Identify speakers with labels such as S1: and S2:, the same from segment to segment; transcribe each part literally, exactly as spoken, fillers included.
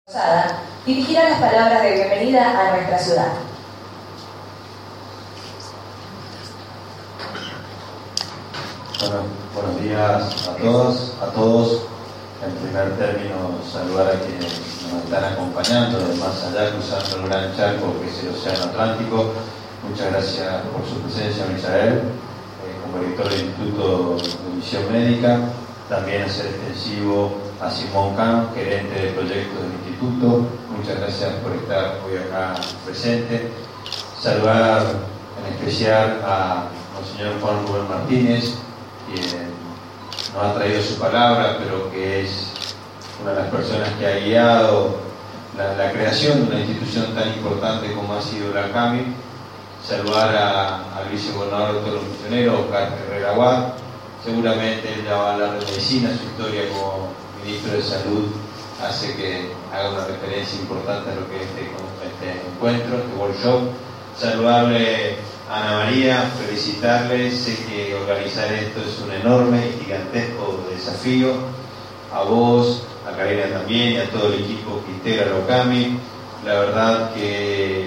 S1: Posada dirigirá las palabras de bienvenida a nuestra ciudad.
S2: Bueno, buenos días a todas, a todos. En primer término, saludar a quienes nos están acompañando, de más allá, cruzando el gran charco que es el Océano Atlántico. Muchas gracias por su presencia, Misael, eh, como director del Instituto de Misión Médica. También hacer extensivo a Simón Kahn, gerente de proyectos del Instituto. Muchas gracias por estar hoy acá presente. Saludar en especial a Monseñor Juan Rubén Martínez, quien nos ha traído su palabra, pero que es una de las personas que ha guiado la, la creación de una institución tan importante como ha sido la CAMI. Saludar a, al vicegobernador de todos los misioneros, Oscar Herrera Aguad. Seguramente él ya va a hablar de medicina, su historia como ministro de Salud hace que haga una referencia importante a lo que es este, este encuentro, este workshop. Saludarle a Ana María, felicitarle, sé que organizar esto es un enorme y gigantesco desafío. A vos, a Karina también y a todo el equipo que integra Locami. La verdad que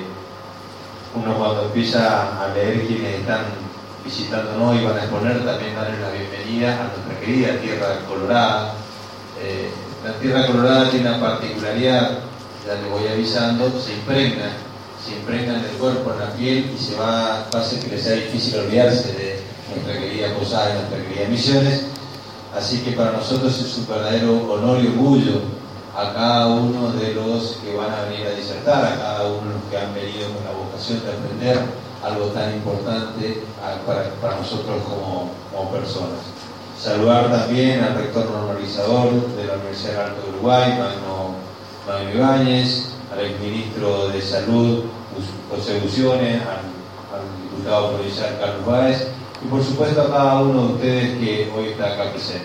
S2: uno cuando empieza a leer quienes están visitándonos y van a exponer, también darle la bienvenida a nuestra querida Tierra Colorada. Eh, la Tierra Colorada tiene una particularidad, ya les voy avisando, se impregna, se impregna en el cuerpo, en la piel, y se va, va a hacer que les sea difícil olvidarse de nuestra querida Posada y nuestra querida Misiones. Así que para nosotros es un verdadero honor y orgullo a cada uno de los que van a venir a disertar, a cada uno de los que han venido con la vocación de aprender algo tan importante para, para nosotros como, como personas. Saludar también al rector normalizador de la Universidad del Alto de Uruguay, Magno, Magno Ibáñez, al exministro de Salud, José Bucione, al, al diputado provincial Carlos Báez, y por supuesto a cada uno de ustedes que hoy está acá presente.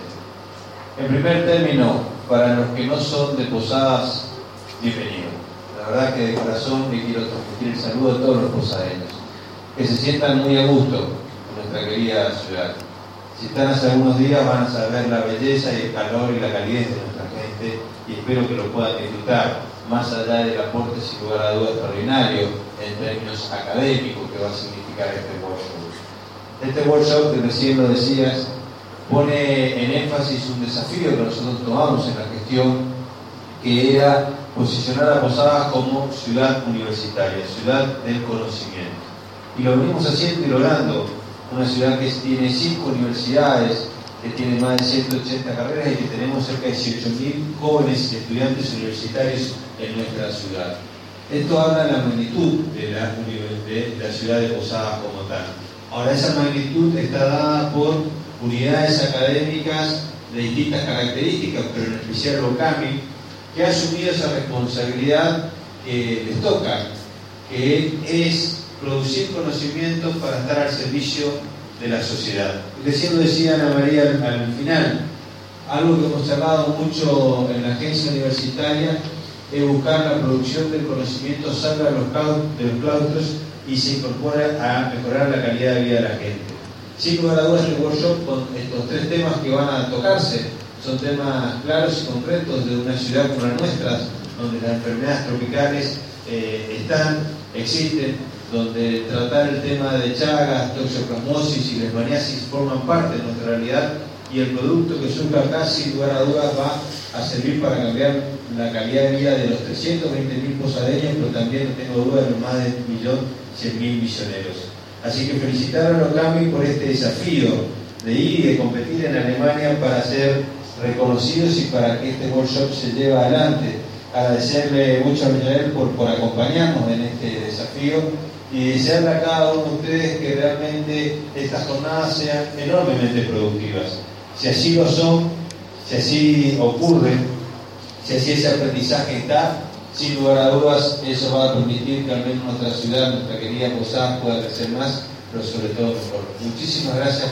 S2: En primer término, para los que no son de Posadas, bienvenidos. La verdad que de corazón les quiero transmitir el saludo a todos los posadeños, que se sientan muy a gusto en nuestra querida ciudad. Si están hace algunos días van a saber la belleza y el calor y la calidez de nuestra gente, y espero que lo puedan disfrutar, más allá del aporte sin lugar a dudas extraordinario en términos académicos que va a significar este workshop. Este workshop, que recién lo decías, pone en énfasis un desafío que nosotros tomamos en la gestión, que era posicionar a Posadas como ciudad universitaria, ciudad del conocimiento. Y lo venimos haciendo y logrando. Una ciudad que tiene cinco universidades, que tiene más de ciento ochenta carreras y que tenemos cerca de dieciocho mil jóvenes estudiantes universitarios en nuestra ciudad. Esto habla de la magnitud de la, de la ciudad de Posadas como tal. Ahora, esa magnitud está dada por unidades académicas de distintas características, pero en especial Locami, que ha asumido esa responsabilidad que les toca, que es producir conocimiento para estar al servicio de la sociedad. Recién lo decía Ana María al, al final, algo que hemos charlado mucho en la agencia universitaria es buscar la producción del conocimiento, salga de los, de los claustros y se incorpora a mejorar la calidad de vida de la gente. Sin lugar a dudas, este workshop con estos tres temas que van a tocarse son temas claros y concretos de una ciudad como la nuestra, donde las enfermedades tropicales eh, están, existen, donde tratar el tema de Chagas, toxoplasmosis y leishmaniasis forman parte de nuestra realidad, y el producto que surja acá, sin lugar a dudas, va a servir para cambiar la calidad de vida de los trescientos veinte mil posadeños, pero también, no tengo duda, de los más de un millón cien mil misioneros. Así que felicitar a Locami por este desafío de ir y de competir en Alemania para ser reconocidos y para que este workshop se lleve adelante. Agradecerle mucho a Misael por, por acompañarnos en este desafío y desearle a cada uno de ustedes que realmente estas jornadas sean enormemente productivas. Si así lo son, si así ocurre, si así ese aprendizaje está, sin lugar a dudas, eso va a permitir que al menos nuestra ciudad, nuestra querida Posadas, pueda crecer más, pero sobre todo mejor. Muchísimas gracias.